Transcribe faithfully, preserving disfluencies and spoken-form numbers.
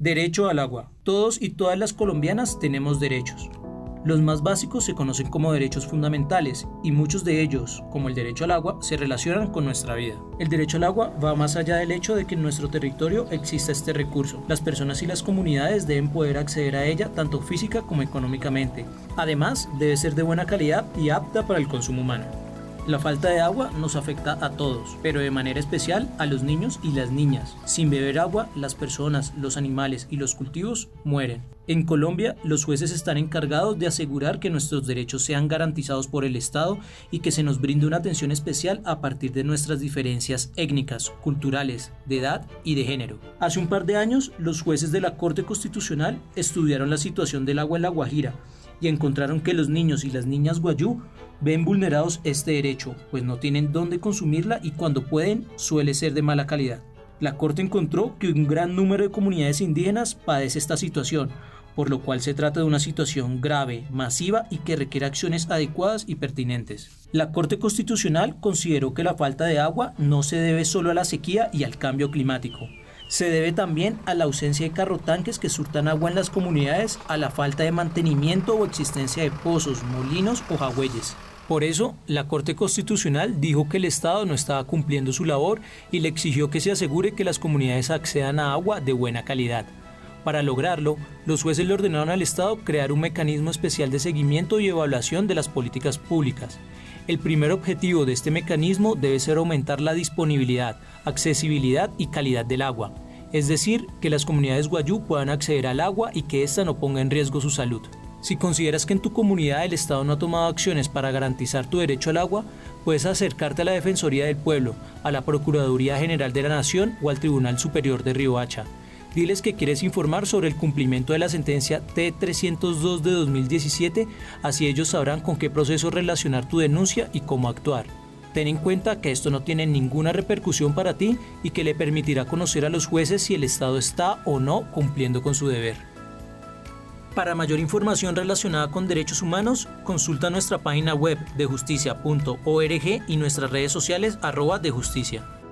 Derecho al agua. Todos y todas las colombianas tenemos derechos. Los más básicos se conocen como derechos fundamentales y muchos de ellos, como el derecho al agua, se relacionan con nuestra vida. El derecho al agua va más allá del hecho de que en nuestro territorio exista este recurso. Las personas y las comunidades deben poder acceder a ella tanto física como económicamente. Además, debe ser de buena calidad y apta para el consumo humano. La falta de agua nos afecta a todos, pero de manera especial a los niños y las niñas. Sin beber agua, las personas, los animales y los cultivos mueren. En Colombia, los jueces están encargados de asegurar que nuestros derechos sean garantizados por el Estado y que se nos brinde una atención especial a partir de nuestras diferencias étnicas, culturales, de edad y de género. Hace un par de años, los jueces de la Corte Constitucional estudiaron la situación del agua en La Guajira y encontraron que los niños y las niñas guayú ven vulnerados este derecho, pues no tienen dónde consumirla y cuando pueden suele ser de mala calidad. La Corte encontró que un gran número de comunidades indígenas padece esta situación, por lo cual se trata de una situación grave, masiva y que requiere acciones adecuadas y pertinentes. La Corte Constitucional consideró que la falta de agua no se debe solo a la sequía y al cambio climático. Se debe también a la ausencia de carrotanques que surtan agua en las comunidades, a la falta de mantenimiento o existencia de pozos, molinos o jagüeyes. Por eso, la Corte Constitucional dijo que el Estado no estaba cumpliendo su labor y le exigió que se asegure que las comunidades accedan a agua de buena calidad. Para lograrlo, los jueces le ordenaron al Estado crear un mecanismo especial de seguimiento y evaluación de las políticas públicas. El primer objetivo de este mecanismo debe ser aumentar la disponibilidad, accesibilidad y calidad del agua, es decir, que las comunidades guayú puedan acceder al agua y que ésta no ponga en riesgo su salud. Si consideras que en tu comunidad el Estado no ha tomado acciones para garantizar tu derecho al agua, puedes acercarte a la Defensoría del Pueblo, a la Procuraduría General de la Nación o al Tribunal Superior de Riohacha. Diles que quieres informar sobre el cumplimiento de la sentencia T trescientos dos de dos mil diecisiete, así ellos sabrán con qué proceso relacionar tu denuncia y cómo actuar. Ten en cuenta que esto no tiene ninguna repercusión para ti y que le permitirá conocer a los jueces si el Estado está o no cumpliendo con su deber. Para mayor información relacionada con derechos humanos, consulta nuestra página web de justicia punto org y nuestras redes sociales arroba de justicia.